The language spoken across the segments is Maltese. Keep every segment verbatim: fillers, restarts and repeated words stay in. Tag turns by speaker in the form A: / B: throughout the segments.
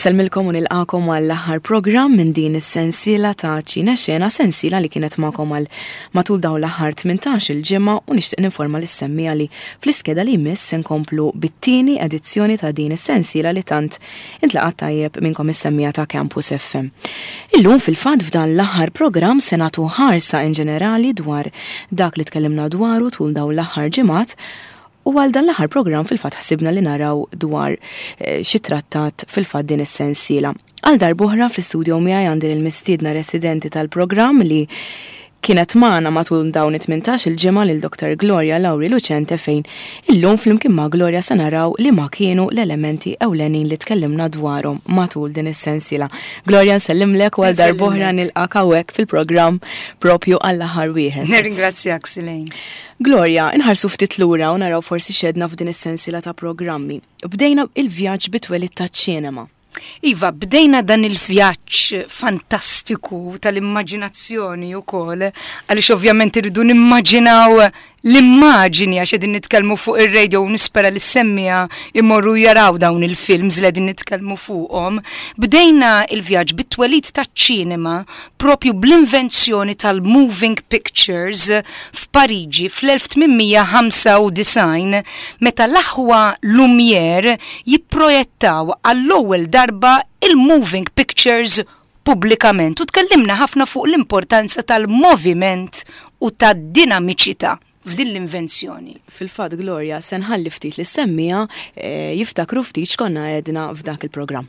A: Inselmilkom u nilqakom għall-aħħar programm minn din is-sensiela ta' ċina xena, sensiela li kienet magħkom għal matul dawn l-aħħar tmintax il-ġimgħa u nixtieq ninforma lis-semmija li fl-iskeda li jmiss se nkomplu bit-tieni edizzjoni ta' din is-sensiela li tant intlaqat tajjeb minnkom is-semmija ta' Campus F M. Illum fil-fatt f'dan l-aħħar programm se nagħtu ħarsa in ġenerali dwar dak li tkellimna dwaru tul dawn l-aħħar ġimgħat. U għal dan l-aħħar programm fil-fatt ħsibna li naraw dwar eh, xi trattat fil-fatt din is-sensiela. Għal darb'oħra fl-istudio miegħi għandi l-mistiedna residenti tal-programm li kienet magħna matul dawn it-tmintax il-ġimgħa lil Doktor Gloria Lauri Lucente fejn illum flimkien ma' Gloria se naraw li ma kienu l-elementi ewlenin li tkellimna dwarhom matul din is-sensiela. Gloria nsellimlek u għal darb'oħra nilqak hawnhekk fil-programm propju għall-aħħar wieħed.
B: Nirringrazzjak Silejn.
A: Gloria, inħarsu ftit lura u naraw forsi xedna f'din is-sensiela ta' programmi. Bdejna il-vjaġġ bit-twelid taċ-ċinema.
B: Iva, bdejna dan il-vjaġġ fantastiku tal-immaġinazzjoni wkoll, għaliex ovvjament irridu nimmaġinaw l-immaġini għax qegħdin nitkellmu fuq ir-radio u nispera li semmija imorru jaraw dawn il-films li qegħdin nitkellmu fuqhom. Bdejna il-vjaġġ bit-twelid taċ-ċinema propju bl-invenzjoni tal-moving pictures f'Pariġi fl-elf tminmija ħamsa u disgħin meta l-aħwa Lumière jipprojettaw għall-ewwel darba il-moving pictures pubblikament u tkellimna ħafna fuq l-importanza tal-moviment u tad-dinamiċità f'din l-invenzjoni.
A: Fil-fatt, Gloria, se nħalli ftit li semmija e, jiftakru ftit x'konna għedna f'dak il-programm.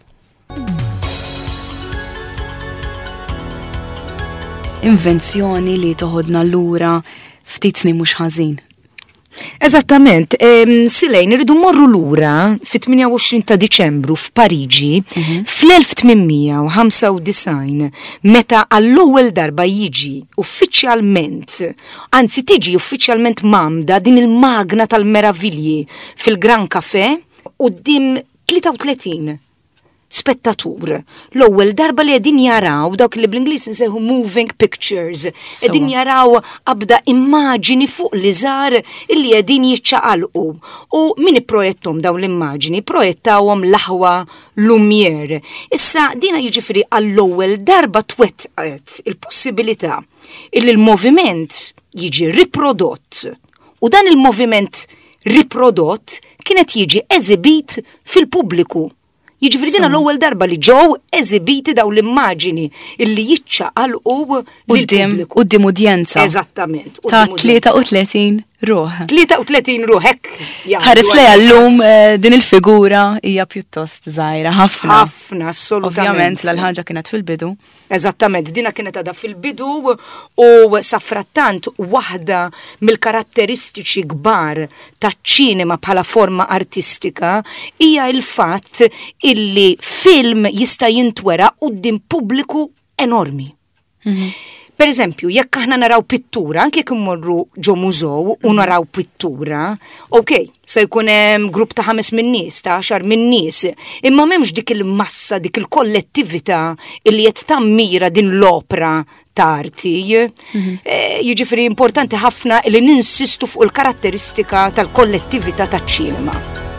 A: Invenzjoni li toħodna lura ftit snin mhux ħażin.
B: Eżattament, ehm, Silejn irridu morru lura fit-tminja u għoxrin ta' Diċembru f'Pariġi mm-hmm. fl-elf tminmija ħamsa u disgħin meta għall-ewwel darba jiġi uffiċjalment, anzi tiġi uffiċjalment mamda din il-magna tal-meravilji fil-Gran Café quddiem tlieta u tletin spettatur. L-ewwel darba li qegħdin jaraw dawk li bl-Ingliż nsejħu moving pictures. Qegħdin jaraw abda immaġini fuq li żgħar illi qegħdin jiċċaqalqu. U min ipprojettahom dawn l-immaġini projettawhom l-aħwa Lumière. Issa dina jiġifieri għall-ewwel darba twettqet il-possibilità illi l-moviment jiġi riprodott. U dan il-moviment riprodott kienet jiġi eżibit fil-pubbliku. Jiġifieri dina l-ewwel darba li ġew eżibiti daw l-immaġini illi jiċċaqalqu
A: lill-pubbliku. Quddiem udjenza.
B: Eżattament.
A: Ta' tlieta u tletin ruħ.
B: tlieta u tletin ruħ hekk.
A: Tħares lejha llum din il-figura hija pjuttost żgħira ħafna.
B: Ħafna, assolutament.
A: Ovvjament l-ħaġa kienet fil-bidu.
B: Eżattament, dina kienet għadha fil-bidu u safrattant waħda mill-karatteristiċi kbar taċ-ċinema bħala forma artistika hija l-fatt illi film jista' jintwera quddiem pubbliku enormi. Mm-hmm. Per eżempju, jekk aħna naraw pittura, anke jekk immorru ġo mużew u naraw pittura, ok, se jkun hemm grupp ta' ħames min nies, ta' għaxar min nies, imma m'hemmx dik il-massa, dik il-kollettività illi qed tammira din l-opra ta' arti. Mm-hmm. E, jiġifieri importanti ħafna li ninsistu fuq il-karatteristika tal-kollettività taċ-ċinema.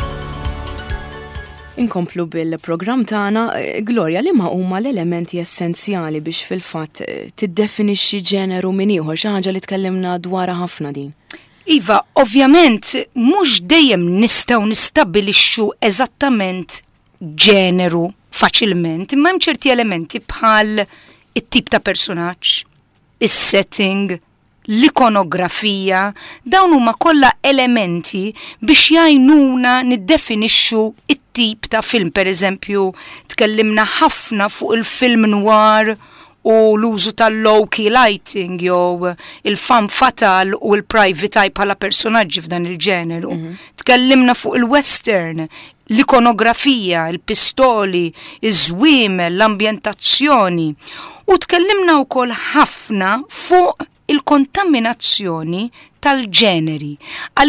A: Inkomplu bil-programm tagħna, Gloria, li ma huma l-elementi essenzjali biex fil-fatt tiddefinixxi ġeneru minn ieħor xi ħaġa li tkellimna dwarha ħafna din.
B: Iva, ovvjament mhux dejjem nistgħu nistabbilixxu eżattament ġeneru faċilment, imma hemm ċerti elementi bħal it-tip ta' personaġġ, is-setting, l-ikonografija, dawn huma kollha elementi biex jgħinuna niddefinixxu it-tip ta' film. Per eżempju, tkellimna ħafna fuq il-film noir u l-użu tal-low-key lighting jew il-femme fatale u l-private eye bħala personaġġi f'dan il-ġeneru. Mm-hmm. Tkellimna fuq il-western, l-ikonografija, il-pistoli, iż-żwiemel, l-ambjentazzjoni. U tkellimna wkoll ħafna fuq il-kontaminazzjoni tal-ġeneri, għaliex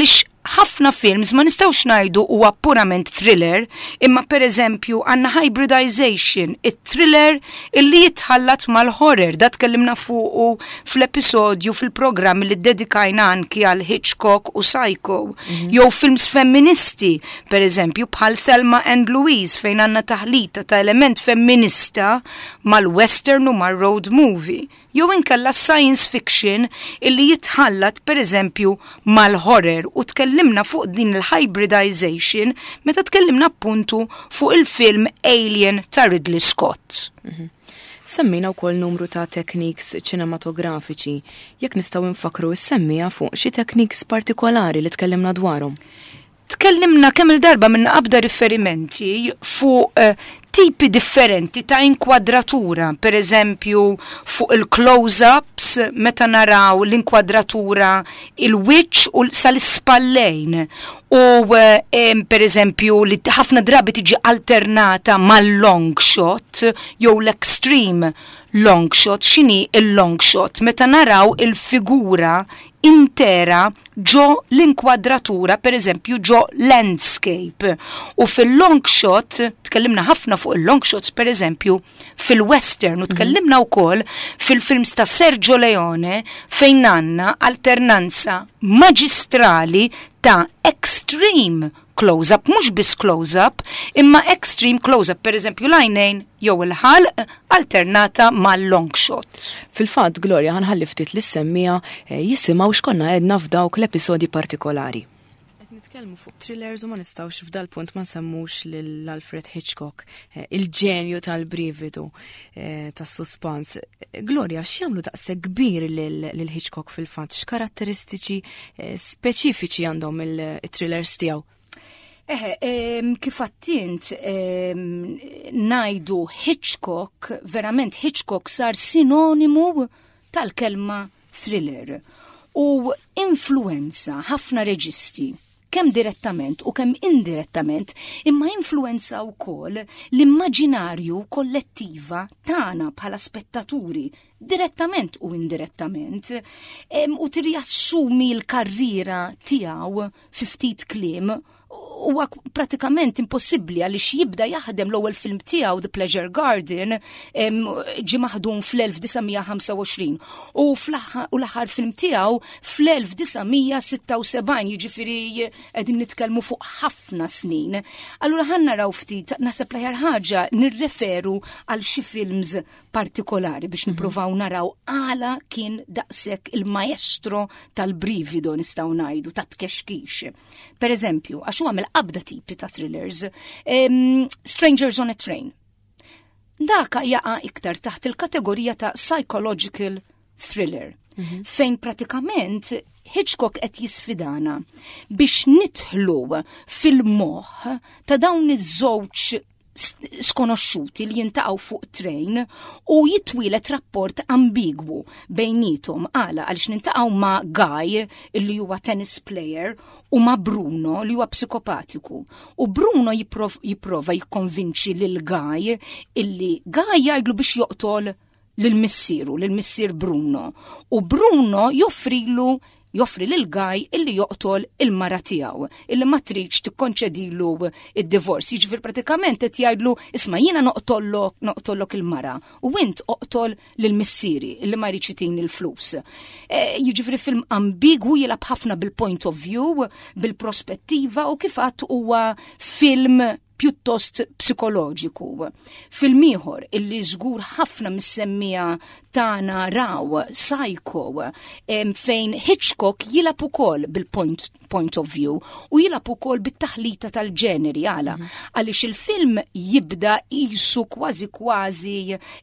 B: ħafna films ma nistgħux ngħidu huwa purament thriller, imma pereżempju għandna hybridization, it-thriller illi jitħallat mal-horror, da tkellimna fuqu fl-episodju fil-programm li ddedikajna anki għal Hitchcock u Psycho, mm-hmm. jew films femministi, pereżempju bħal Thelma and Louise fejn għandna taħlita ta' element femminista mal-western u mal-road movie. Jew inkella science fiction illi jitħallat pereżempju mal-horror u tkellimna fuq din il-hybridization meta tkellimna appuntu fuq il-film Alien ta' Ridley Scott.
A: Mm-hmm. Semmina wkoll numru ta' techniques ċinematografiċi. Jekk nistgħu nfakru issemmija fuq xi techniques partikolari li tkellimna dwarhom.
B: Tkellimna kemm il-darba minn qabda riferimenti fuq uh, tipi differenti ta' inkwadratura, per eżempju fuq il-close-ups meta naraw l-inkwadratura il-wiċċ u sal-ispallejn u um, per eżempju li ħafna drabi tiġi alternata mal-long shot jew l-extreme long shot. X'inhi il-long shot? Meta naraw il-figura intera ġo l-inkwadratura, per eżempju ġo landscape. U fil-long shot, tkellimna ħafna fuq il-long shots, per eżempju, fil-western, u tkellimna wkoll fil-films ta' Sergio Leone fejn għandna alternanza maġistrali ta' extreme close-up, mhux biss close-up, imma extreme close-up, per eżempju l-għajnejn jew il-ħalq alternata mal-long shot.
A: Fil-fatt, Gloria, ħanħalli ftit li semmija jisimgħu x'konna għedna f'dawk l-episodi partikolari. Qed nitkellmu fuq thrillers u ma nistgħux f'dal punt ma nsemmux lil Alfred Hitchcock, il-ġenju tal-brividu tas-suspans. Gloria, x'jagħmlu daqshekk kbir lil Hitchcock fil-fatt? X'karatteristiċi speċifiċi għandhom il-thrillers tiegħu?
B: Eh, ehm, kif attint ehm, najdu Hitchcock, verament Hitchcock sar sinonimu tal-kelma thriller u influenza ħafna reġisti, kemm direttament u kemm indirettament, imma influenza wkoll l-immaġinarju kollettiva tagħna bħala spettaturi, direttament u indirettament, ehm, u tirjassumi l-karriera tiegħu fi ftit kliem. Huwa pratikament impossibbli għaliex jibda jaħdem l-ewwel film tiegħu The Pleasure Garden ġie maħdum fl-elf tisa' ħamsa u u l-aħħar film tiegħu fl-elf tisa' sitta u sebgħin, jiġifieri qegħdin nitkellmu fuq ħafna snin. Allura ħan naraw ftit naħseb l-aħjar ħaġa nirreferu għal xi films partikolari biex nippruvaw naraw għala kien daqshekk il-maestro tal-brivido nistgħu ngħidu ta' tkexkix. Per eżempju, għax huwa mill-qabda tipi ta' thrillers, um, Strangers on a Train. Daka jaqa' iktar taħt il-kategorija ta' psychological thriller, mm-hmm. fejn pratikament Hitchcock qed jisfidana biex nidħlu fil-moħħ ta' dawn iż-żewġ skonoxxuti li jintaqgħu fuq train u jitwilet rapport ambigwu bejnietom għala għaliex nintaqgħu ma' Guy illi huwa tennis player u ma' Bruno li huwa psikopatiku. U Bruno jiprov, jipprova jikkonvinċi lil Guy illi Guy jgħidlu biex joqtol lil missieru, lil missier Bruno. U Bruno joffrilu joffri lil Guy illi joqtol il-mara tiegħu, illi ma tridx tikkonċedilu id-divorz. Jiġifier pratikament qed jgħidlu isma' jiena noqtollok noqtollok il-mara u int oqtol lil missieri illi ma jridx itini l-flus. E, jiġifieri film ambigwu jilab ħafna bil-point of view, bil-prospettiva u kif għadd huwa film pjuttost psikoloġiku. Film ieħor illi żgur ħafna missemmija tagħna raw Psycho, fejn Hitchcock jilab ukoll bil-point point of view u jilab ukoll bit-taħlita tal-ġeneri għala għaliex il-film jibda qisu kważi kważi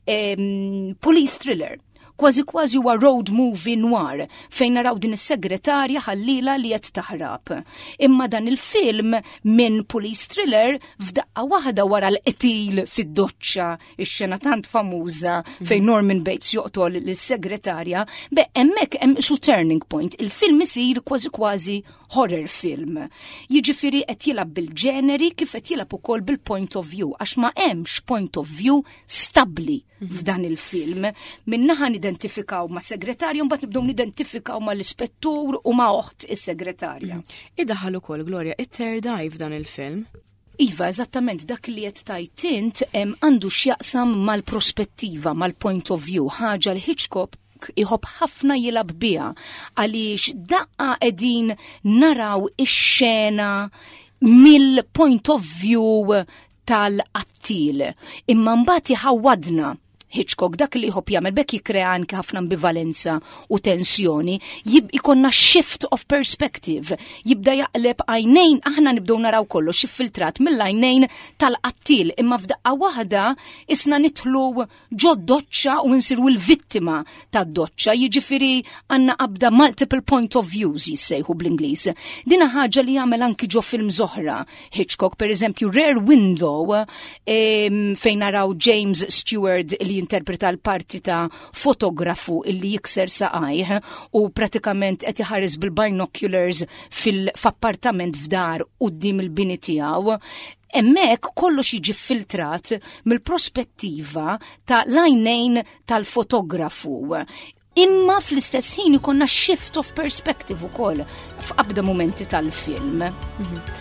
B: police thriller. Kważi kważi huwa road movie noir fejn naraw din is-segretarja ħallila li qed taħrab. Imma dan il-film minn police thriller f'daqqa waħda wara l-qtil fid-doċċa, ix-xena tant famuża fejn Norman Bates joqtol lis-segretarja, be hemmhekk hemm isu turning point. Il-film isir kważi kważi horror film. Jiġifieri qed jilab bil-ġeneri kif qed jilab ukoll bil-point of view għax ma hemmx point of view stabbli f'dan il-film. Minnaħa nidentifikaw ma' segretarju mbagħad nibdew nidentifikaw ma' l-ispettur u ma' oħt is-segretarja.
A: Idaħħal ukoll Gloria it-third eye f'dan il-film.
B: Iva, eżattament dak li qed tajtint għandu x'jaqsam mal-prospettiva, mal-point of view, ħaġa li Hitchcock iħobb ħafna jilab biha għaliex daqqa qegħdin naraw ix-xena mill-point of view tal-qattil. Imma mbagħad iħawwadna Hitchcock dak li jħobb jagħmel bekk jikkrea anke ħafna ambivalenza u tensjoni, ikonna shift of perspective, jibda jaqleb għajnejn, aħna nibdew naraw kollox iffiltrat mill-għajnejn tal-qattil, imma f'daqqa waħda isna nidħlu ġo doċċa u nsiru l-vittima tad-doċċa, jiġifieri għandna qabda multiple point of views jissejħu bl-Ingliż. Dina ħaġa li jagħmel anki ġo film oħra. Hitchcock, pereżempju, Rare Window, fejn naraw James Stewart li interpreta l-parti ta' fotografu illi jikser saqajh u pratikament qed iħares bil-binoculars fil-appartament f'dar quddiem il-bini tiegħu. Hemmhekk kollox jiġi filtrat mill-prospettiva ta' l-għajnejn tal-fotografu. Imma fl-istess ħin ikonna shift of perspective ukoll f'qabda momenti tal-film. Mm-hmm.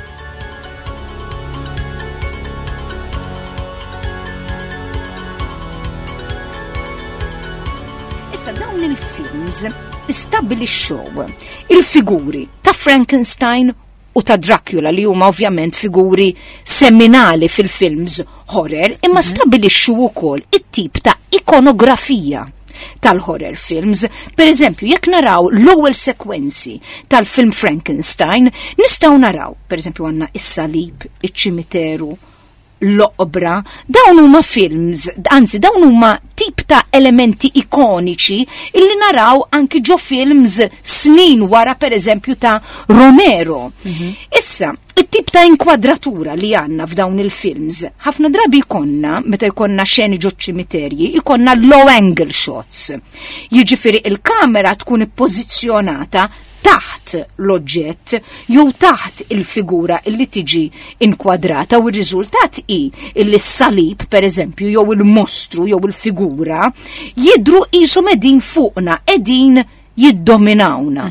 B: Dawn il-films istabbilixxew il-figuri ta' Frankenstein u ta' Dracula li huma ovvjament figuri seminali fil-films horror, imma stabbilixxu wkoll it-tip ta' ikonografija tal-horror films. Per eżempju, jekk naraw l-ewwel sekwenzi tal-film Frankenstein, nistgħu naraw, per eżempju, għandna is-salib, iċ-ċimiteru, l-oqbra, dawn huma films, anzi dawn huma tip ta' elementi ikoniċi illi naraw anki ġo films snin wara per eżempju ta' Romero. Mm-hmm. Issa, it-tip ta' inkwadratura li għanna f'dawn il-films, ħafna drabi ikonna, meta jkonna xeni ġo ċimiterji, ikonna low angle shots. Jiġifieri il-kamera tkun ippożizzjonata taħt l-oġġett jew taħt il-figura illi tiġi inkwadrata u r-riżultat hi illi s-salib pereżempju jew il-mostru jew il-figura jidru qishom qegħdin fuqna, qegħdin jiddominawna.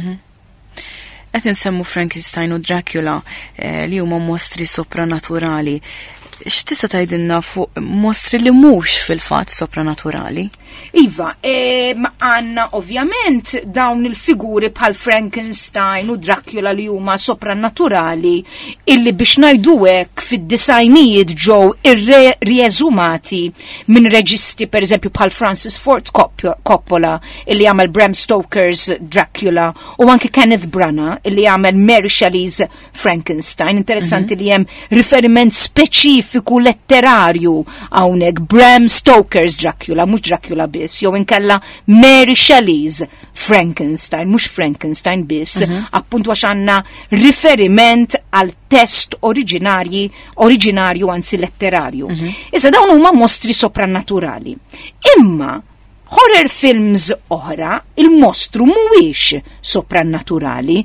A: Qed insemmu Frankenstein u Dracula eh, li huma mostri sopranaturali. X'tista' tgħidilna fuq mostri li mhux fil-fatt sopranaturali?
B: Iva, għandna ovvjament dawn il-figuri bħal Frankenstein u Dracula li huma sopranaturali illi biex ngħidu hekk fid-disajnijiet ġew irrieżumati minn reġisti pereżempju bħal Francis Ford Coppola illi jagħmel Bram Stoker's Dracula u anke Kenneth Branagh illi jagħmel Mary Shelley's Frankenstein. Interessanti mm-hmm. li hemm riferiment speċifiku letterarju hawnhekk Bram Stoker's Dracula, mhux Dracula biss, jew inkella Mary Shelley's Frankenstein, mhux Frankenstein biss, uh-huh. appuntu għax għandna riferiment għal test oriġinarji, oriġinarju anzi letterarju. Uh-huh. Issa dawn huma mostri sopranaturali. Imma horror films oħra, il-mostru mhuwiex sopranaturali.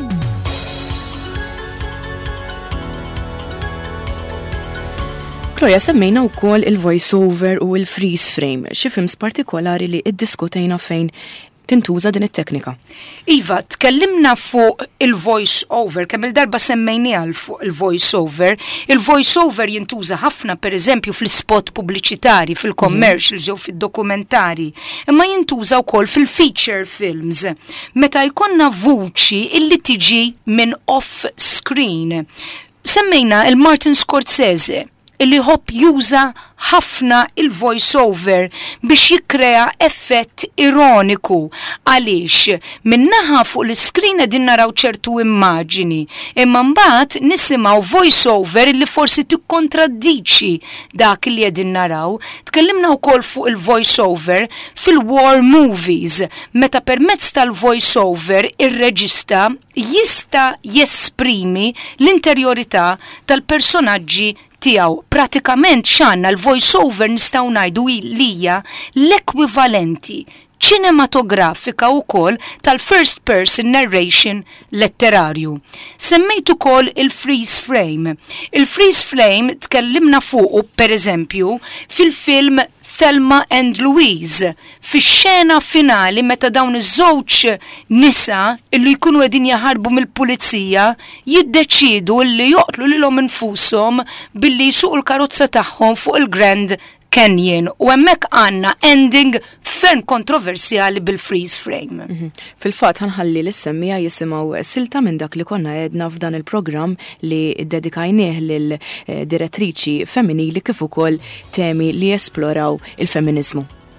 A: Gloria, semmejna wkoll il-voice-over u il-freeze frame, xi films partikolari li iddiskutejna fejn tintuża din it-teknika.
B: Iva, tkellimna fuq il-voice-over, kemm il-darba semmejniha fuq il-voice-over. Il-voice-over jintuża ħafna pereżempju fl-spot pubbliċitari, fil-commercials jew fid-dokumentari, imma jintuża wkoll fil-feature films. Meta jkollna vuċi illi tiġi minn off-screen. Semmejna il-Martin Scorsese illi ħobb juża ħafna il-voice-over biex jikkrea effett ironiku għaliex minnaħa fuq l-iskrin qegħdin naraw ċertu immaġini imma mbagħad nisimgħu voice-over illi forsi tikkontraddiċi dak li qegħdin naraw. Tkellimna wkoll fuq il-voice-over fil-war movies meta permezz tal-voice-over ir-reġista jista' jesprimi l-interjorità tal-personaġġi tiegħu. Pratikament x'għandna l-voice-over nistgħu ngħidu li hija l-ekwivalenti ċinematografika wkoll tal-first person narration letterarju. Semmejt ukoll il-freeze frame. Il-freeze frame tkellimna fuqu pereżempju fil-film Thelma and Louise, fix-xena finali meta dawn iż-żewġ nisa illi jkunu qegħdin jaħarbu mill-pulizija jiddeċiedu li joqtlu lilhom infushom billi jsuqu l-karozza tagħhom fuq il-Grand Canyon u hemmhekk għandna ending ferm kontroversjali bil-freeze frame.
A: Mm-hmm. Fil-fatt ħanħalli l-semmija jisimgħu silta minn dak li konna għedna f'dan il-programm li dedikajnieh lil direttriċi femminili kif ukoll temi li jesploraw il-femminizmu.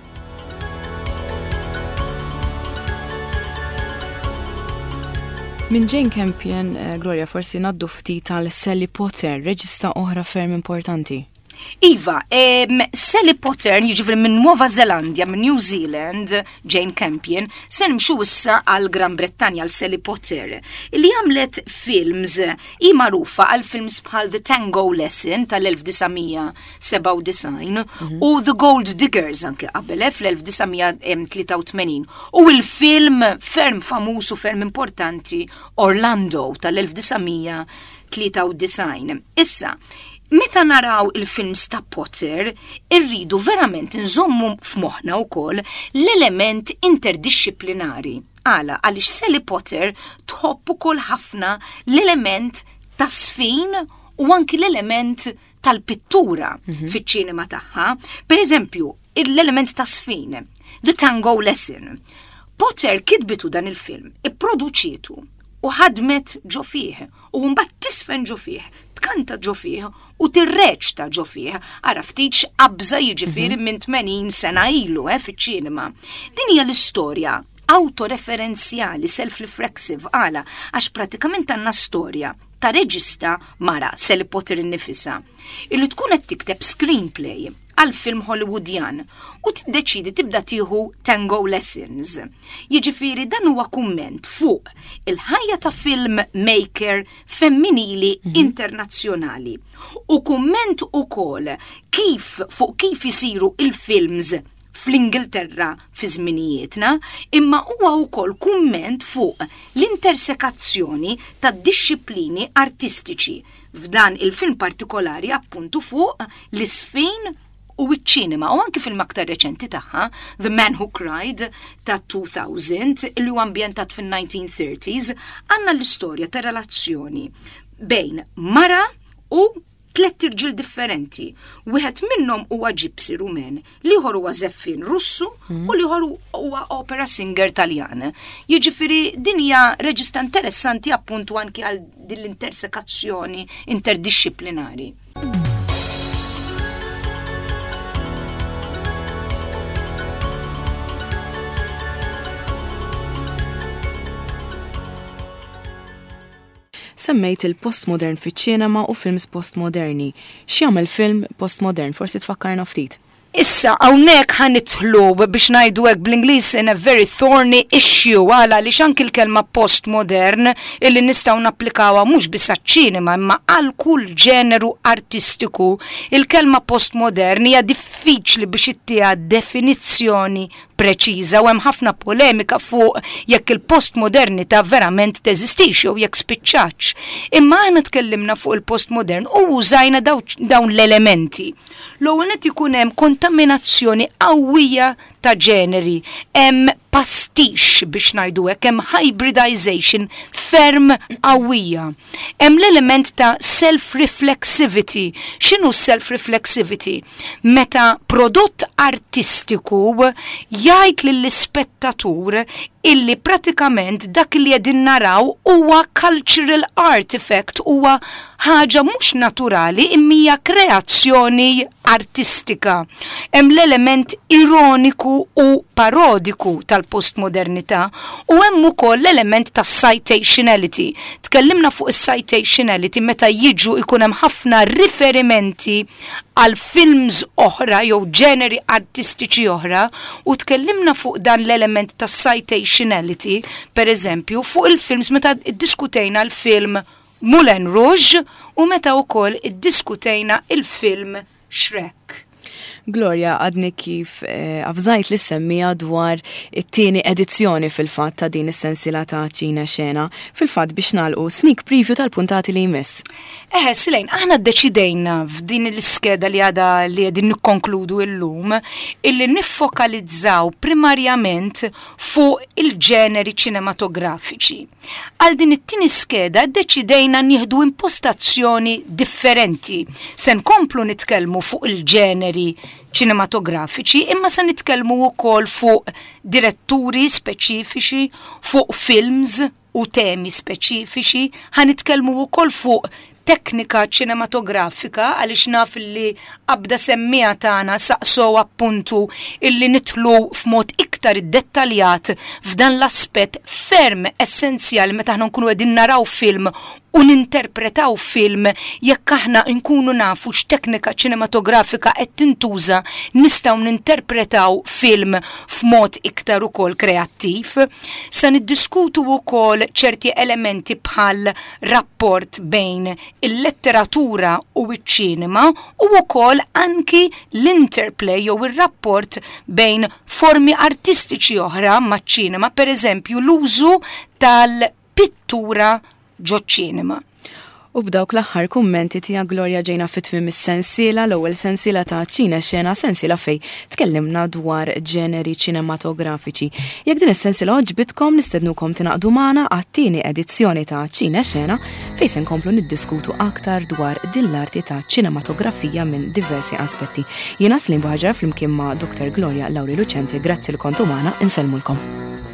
A: Min Jane Campion, Gloria, forsi naddu ftit tal-Sally Potter, reġista oħra ferm importanti.
B: Iva, um, Sally Potter jiġifri minn Nuova Zelandja, minn New Zealand, Jane Campion, se nimxu issa għal Gran Bretanja għal Sally Potter, li għamlet films i marufa għal films bħal The Tango Lesson tal-elf-tisa' mm-hmm. u The Gold Diggers anke qabel fl-elf-tisa' tlieta u tmenin u il-film ferm famus u ferm importanti Orlando tal-elf-tisa' tlieta u disajn. Issa, meta naraw il-films ta' Potter, irridu verament nżommu f'moħħna wkoll l-element interdisciplinari. Għala, għaliex Sally Potter tħobb ukoll ħafna l-element ta' sfin u anki l-element tal-pittura mm-hmm. fiċ-ċinema tagħha. Per eżempju, l-element ta' sfin, The Tango Lesson. Potter kitbitu dan il-film, ipproduċietu u ħadmet ġo fih u mbagħad tisfen ġo fih, tkanta ġo fih u tirreċta ġo fih, ara ftit qabża jiġifieri minn tmenin sena ilu eh, fiċ-ċinema. Din hija l-istorja autoreferenzjali, self-reflexive għala, għax pratikament għandna storja ta' reġista mara Sally Potter innifisha illi tkun qed tikteb screenplay għal film Hollywoodjan u tiddeċidi tibda tieħu Tango Lessons. Jiġifieri dan huwa kumment fuq il-ħajja ta' film maker femminili mm-hmm. internazzjonali u kumment ukoll kif fuq kif isiru il-films fl-Ingilterra fi żminijietna, imma huwa wkoll kumment fuq l-intersekazzjoni ta' disċiplini artistiċi f'dan il-film partikolari appuntu fuq l-isfin u iċ-ċinema u anke film aktar reċenti tagħha, The Man Who Cried ta' two thousand, li huwa ambjentat fin-nineteen thirties, għandna l-istorja ta' relazzjoni bejn mara u tlet irġiel differenti. Wieħed minnhom huwa ġipsi rumen, liħor huwa żeffin Russu mm. u liħor huwa opera singer Taljan. Jiġifieri din hija reġista interessanti appuntu anke għal din l-intersekazzjoni interdisciplinari.
A: Semmejt il-postmodern fiċ-ċinema u films postmoderni. X'jagħmel film postmodern? Forsi tfakkarna ftit.
B: Issa, hawnhekk ħanidħlu biex ngħidu hekk bl-Ingliż in a very thorny issue għala li xanki l-kelma postmodern illi nistgħu napplikawha mhux biss għaċ-ċinema imma għal kull ġeneru artistiku. Il-kelma postmodern hija diffiċli biex ittieha definizzjoni preċiża u hemm ħafna polemika fuq jekk il-postmodernità verament teżistix jew jekk spiċċax. Imma aħna tkellimna fuq il-postmodern u użajna dawn l-elementi. L-ewwel qed ikun hemm kontaminazzjoni qawwija ta' ġeneri, hemm pastix biex ngħidu hekk, hemm hybridization ferm qawwija. Hemm l-element ta' self-reflexivity. X'inhu self-reflexivity? Meta prodott artistiku jgħid lill-ispettatur illi pratikament dak li qegħdin naraw huwa cultural artifact, huwa ħaġa mhux naturali imma kreazzjoni artistika. Hemm l-element ironiku u parodiku tal-postmodernità u hemm ukoll l-element ta' citationality. Tkellimna fuq is-citationality meta jiġu ikun hemm ħafna riferimenti għal films oħra jew ġeneri artistiċi oħra u tkellimna fuq dan l-element ta' citationality, per eżempju, fuq il-films meta iddiskutejna l-film Moulin Rouge u meta wkoll iddiskutejna il-film Shrek.
A: Gloria, għadni kif għafżajt li semmija dwar it-tieni edizzjoni fil-fat ta' din is-sensiela ta' ċina xena, fil-fat biex nagħlqu sneak preview tal-puntati li jmiss.
B: Eħe, Silejn, aħna ddeċidejna f'din l-iskeda li għada li għedin nikkonkludu illum illi niffokalizzaw primarjament fuq il-ġeneri ċinematografiċi. Għal din it-tieni skeda ddeċidejna nieħdu impostazzjoni differenti. Se nkomplu nitkellmu fuq il-ġeneri ċinematografiċi, imma se nitkellmu wkoll fuq diretturi speċifiċi, fuq films u temi speċifiċi, ħanitkellmu wkoll fuq teknika ċinematografika għaliex naf li abda semmija tagħna saqsow appuntu illi nitlu f'mod iktar dettaljat f'dan l-aspett ferm essenzjali meta aħna nkunu qegħdin naraw film u ninterpretaw film jekk aħna nkunu nafu x'teknika ċinematografika qed tintuża nistgħu ninterpretaw film f'mod iktar ukoll kreattiv. Se niddiskutu wkoll ċerti elementi bħal rapport bejn il-letteratura u iċ-ċinema u wkoll anki l-interplay jew ir-rapport bejn formi artistiċi oħra maċ-ċinema, pereżempju l-użu tal-pittura ġoċ-ċinema.
A: U b'dawk l-aħħar kummenti tija Gloria ġejna fit-tmiem is-sensiela, l-ewwel sensiela ta' ċina xena, sensiela fej tkellimna dwar ġeneri ċinematografiċi. Jekk din is-sensiela oġbitkom nistednukom tinaqdu magħna għat-tieni edizzjoni ta' ċina xena fejn se nkomplu niddiskutu aktar dwar din l-arti ta' ċinematografija minn diversi aspetti. Jiena Slim Buħaġar flimkien ma' Doktor Gloria Lauri Lucenti, grazzi l kontu magħna, insellmulkom.